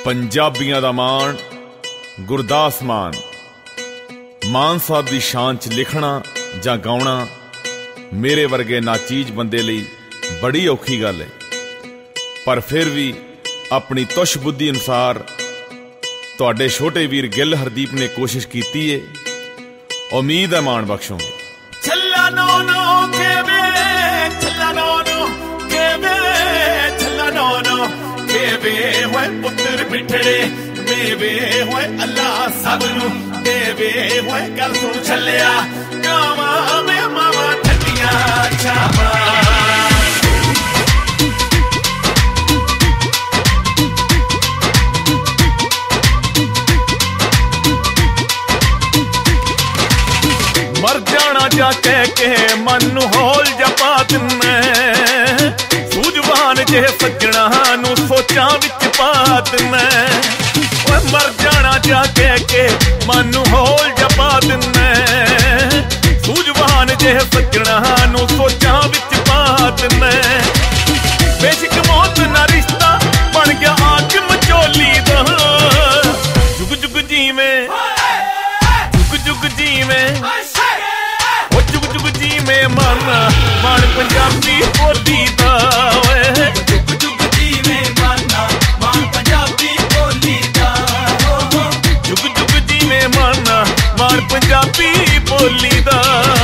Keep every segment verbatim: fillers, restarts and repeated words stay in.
पंजाबियां दा मान गुरदास मान मान साहब दी शान च लिखना जां गाउणा मेरे वर्गे नाचीज बंदे लई बड़ी औखी गल है, पर फिर भी अपनी तुश बुद्धि अनुसार तुहाडे छोटे वीर गिल हरदीप ने कोशिश की है। उम्मीद है मान बख्शोगे। छल्ला नो नो के वे छल्ला नो नो के वे छल्ला नो नो के वे होए पुत्र मिठड़े मेवे होए अल्लाह सबनू देवे होए गल सुन छल्लिया गावा में मावा ठंडियां छावा मर जाना जा कह के मन होल जपा दिन्ने सूझवान जे सजना नू सोचा विच पा दिन्ने मर जाना जा कह के मन होल जपा दिन्ने सूझवान जे सजना नू सोचा विच पा दिन्ने बेशक मौत ना रिश्ता बन गया आग मचोली दा जुग जुग जीवे जुग जुग जीवे में मन मन पंजाबी बोली दा जुग जुग जी में मन मन पंजाबी बोली दा जुग जुग जी में मन मन पंजाबी बोली दा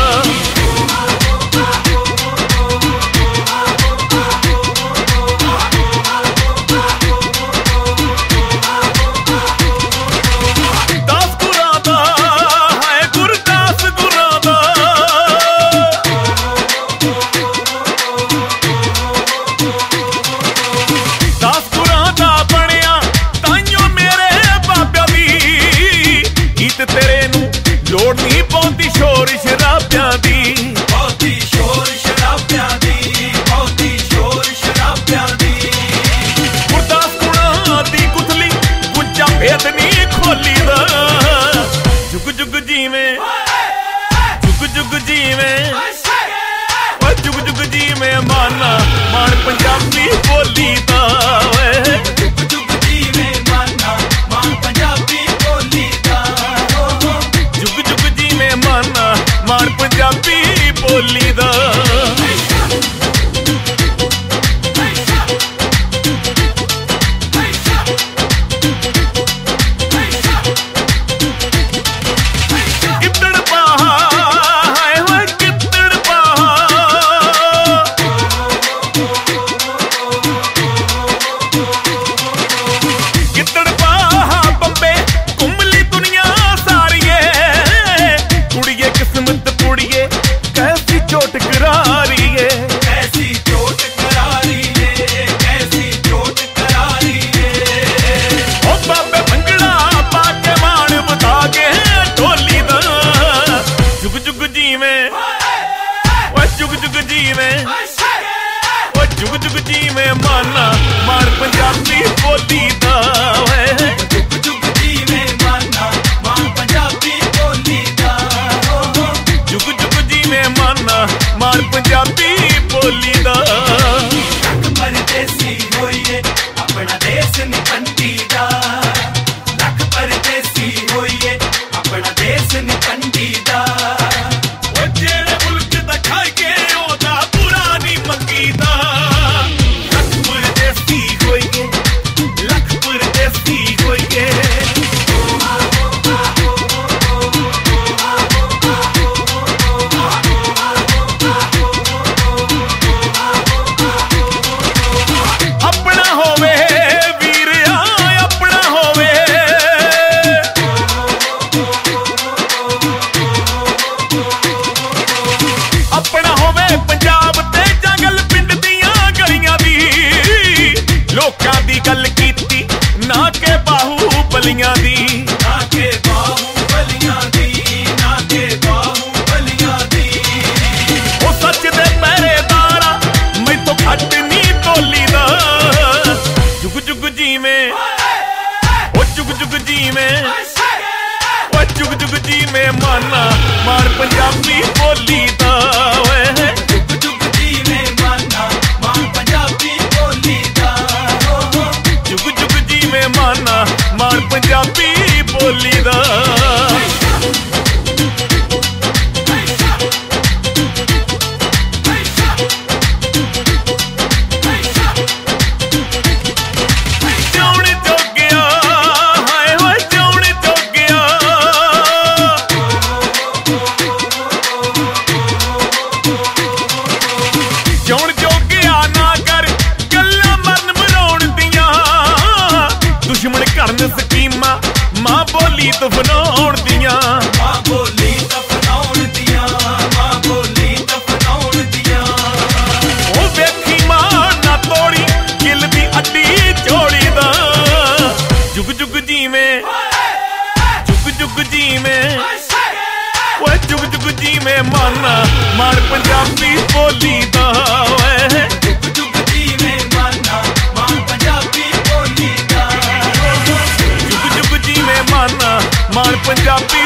पंजाबी बोली दा जुग जुग जी में मन मन पंजाबी बोली दा जुग जुग जी में मन मन पंजाबी बोली दा जुग जुग जी में मन मन पंजाबी बोली दा जुग जुग जी में मन मन पंजाबी बोली दा जुग जुग जी में मन मन पंजाबी बोली दा लख परदेसी होइए अपना देश निकंडी दा लख परदेसी होइए अपना देश निकंडी दा ओ जेड़े मुल्क दा खाई के ओदा बुरा नहीं मंगी दा गल कीती ना के बाहुबलियां दी ना के बाहुबलियां दी ना के बाहुबलियां दी ओ सच दे पहरेदारा मैं तो घट नहीं तोली दा जुग जुग जी में ओ जुग जुग जी में ओ जुग जुग जी में मन मन पंजाबी बोली दा जुग जुग जी में मन मन पंजाबी बोली दा जुग जुग जी में मन ਬੋਲੀ ਦਾ ਸਕੀਮਾਂ ਮਾਂ ਬੋਲੀ ਦਫਨਾਉਣ ਦੀਆਂ ਮਾਂ ਬੋਲੀ ਦਫਨਾਉਣ ਦੀਆਂ ਮਾਂ ਬੋਲੀ ਦਫਨਾਉਣ ਦੀਆਂ ਉਹ ਵੇਖੀ ਮਾਂ ਨਾ ਤੋੜੀ ਗਿੱਲ ਦੀ ਅੱਡੀ ਝੋਲੀ ਦਾ ਜੁਗ ਜੁਗ ਜੀਵੇਂ ਜੁਗ ਜੁਗ ਜੀਵੇਂ ਓਏ ਜੁਗ ਜੁਗ ਜੀਵੇਂ ਮਨ ਮਾਣ ਪੰਜਾਬੀ ਬੋਲੀ ਦਾ ਓਏ ਜੁਗ ਜੁਗ ਜੀਵੇਂ ਮਨ ਮਾਣ ਪੰਜਾਬੀ ਬੋਲੀ ਦਾ ਮਾਣ ਪੰਜਾਬੀ